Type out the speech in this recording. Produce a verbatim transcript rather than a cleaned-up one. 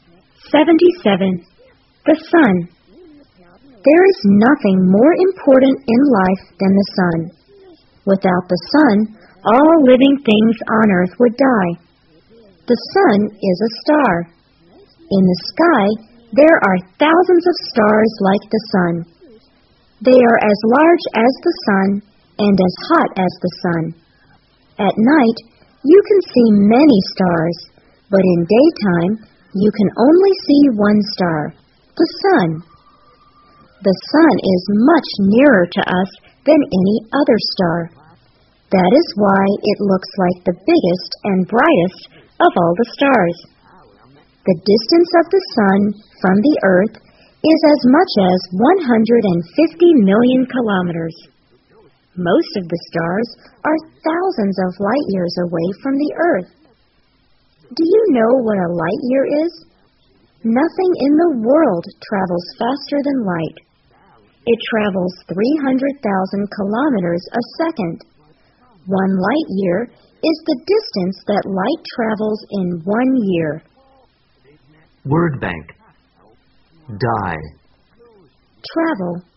seventy-seven. The Sun. There is nothing more important in life than the sun. Without the sun, all living things on earth would die. The sun is a star. In the sky, there are thousands of stars like the sun. They are as large as the sun and as hot as the sun. At night, you can see many stars, but in daytime, you can only see one star, the sun. The sun is much nearer to us than any other star. That is why it looks like the biggest and brightest of all the stars. The distance of the sun from the earth is as much as one hundred fifty million kilometers. Most of the stars are thousands of light years away from the earth. Do you know what a light year is? Nothing in the world travels faster than light. It travels three hundred thousand kilometers a second. One light year is the distance that light travels in one year. Word bank. Die. Travel.